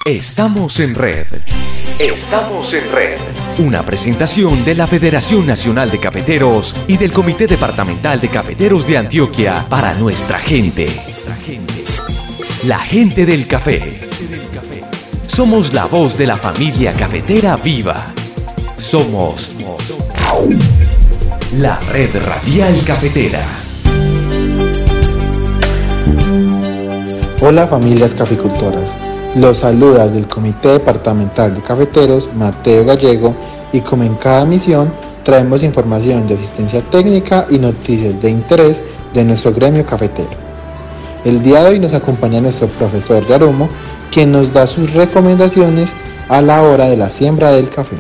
Estamos en red. Estamos en red. Una presentación de la Federación Nacional de Cafeteros y del Comité Departamental de Cafeteros de Antioquia para nuestra gente. La gente del café. Somos la voz de la familia cafetera viva. Somos la Red Radial Cafetera. Hola familias caficultoras. Los saluda del Comité Departamental de Cafeteros, Mateo Gallego, y como en cada misión, traemos información de asistencia técnica y noticias de interés de nuestro gremio cafetero. El día de hoy nos acompaña nuestro profesor Yarumo, quien nos da sus recomendaciones a la hora de la siembra del café.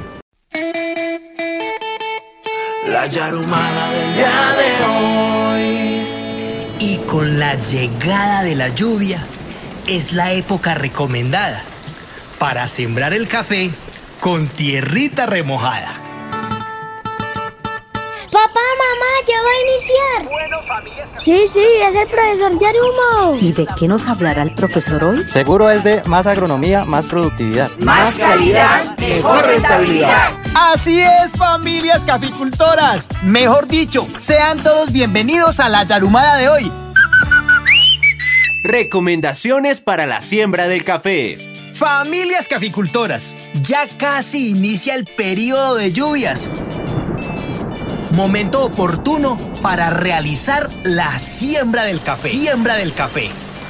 La yarumada del día de hoy. Y con la llegada de la lluvia, es la época recomendada para sembrar el café con tierrita remojada. Papá, mamá, ya va a iniciar. Bueno, familias... Sí, es el profesor Yarumo. ¿Y de qué nos hablará el profesor hoy? Seguro es de más agronomía, más productividad. Más calidad, mejor rentabilidad. Así es, familias caficultoras. Mejor dicho, sean todos bienvenidos a la yarumada de hoy. Recomendaciones para la siembra del café. Familias caficultoras, ya casi inicia el periodo de lluvias. Momento oportuno para realizar la siembra del café.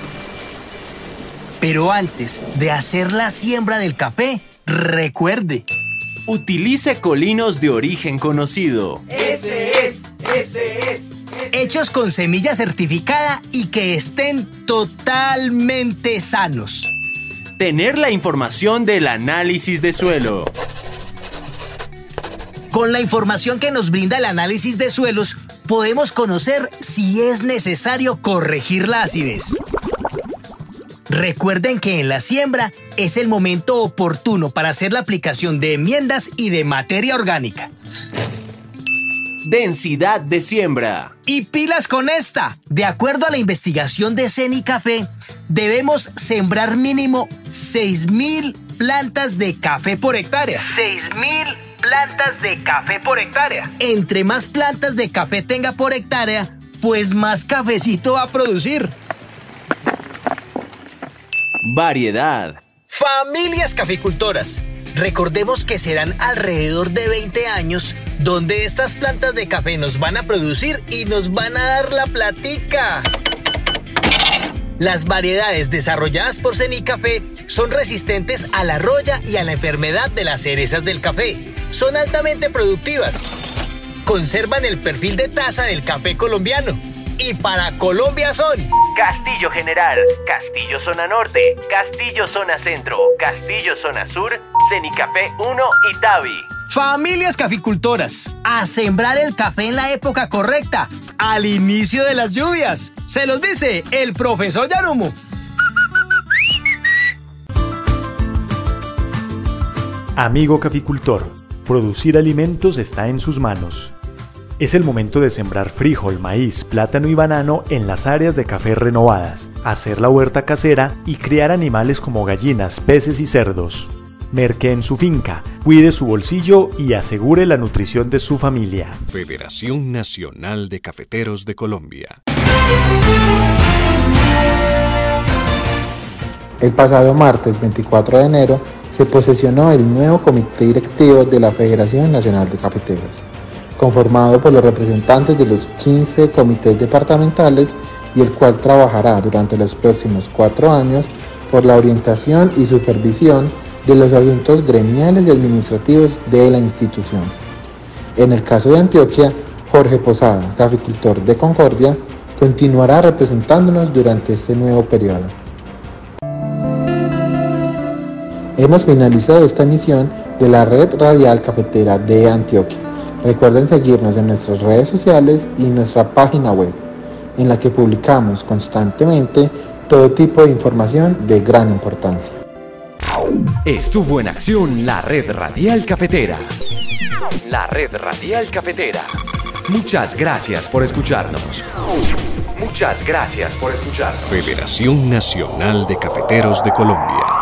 Pero antes de hacer la siembra del café, recuerde: utilice colinos de origen conocido. Ese es. Hechos con semilla certificada y que estén totalmente sanos. Tener la información del análisis de suelo. Con la información que nos brinda el análisis de suelos, podemos conocer si es necesario corregir la acidez. Recuerden que en la siembra es el momento oportuno para hacer la aplicación de enmiendas y de materia orgánica. Densidad de siembra. Y pilas con esta. De acuerdo a la investigación de CENICAFE, debemos sembrar mínimo 6.000 plantas de café por hectárea. 6.000 plantas de café por hectárea. Entre más plantas de café tenga por hectárea, pues más cafecito va a producir. Variedad. Familias caficultoras, recordemos que serán alrededor de 20 años donde estas plantas de café nos van a producir y nos van a dar la platica. Las variedades desarrolladas por CENICAFE son resistentes a la roya y a la enfermedad de las cerezas del café. Son altamente productivas. Conservan el perfil de taza del café colombiano. Y para Colombia son Castillo General, Castillo Zona Norte, Castillo Zona Centro, Castillo Zona Sur, CENICAFE 1 y TAVI. Familias caficultoras, a sembrar el café en la época correcta, al inicio de las lluvias. Se los dice el profesor Yarumo. Amigo caficultor, producir alimentos está en sus manos. Es el momento de sembrar frijol, maíz, plátano y banano en las áreas de café renovadas, hacer la huerta casera y criar animales como gallinas, peces y cerdos. Merque en su finca, cuide su bolsillo y asegure la nutrición de su familia. Federación Nacional de Cafeteros de Colombia. El pasado martes 24 de enero se posesionó el nuevo comité directivo de la Federación Nacional de Cafeteros, conformado por los representantes de los 15 comités departamentales y el cual trabajará durante los próximos 4 años por la orientación y supervisión de los asuntos gremiales y administrativos de la institución. En el caso de Antioquia, Jorge Posada, caficultor de Concordia, continuará representándonos durante este nuevo periodo. Hemos finalizado esta emisión de la Red Radial Cafetera de Antioquia. Recuerden seguirnos en nuestras redes sociales y nuestra página web, en la que publicamos constantemente todo tipo de información de gran importancia. Estuvo en acción la Red Radial Cafetera. La Red Radial Cafetera. Muchas gracias por escucharnos. Federación Nacional de Cafeteros de Colombia.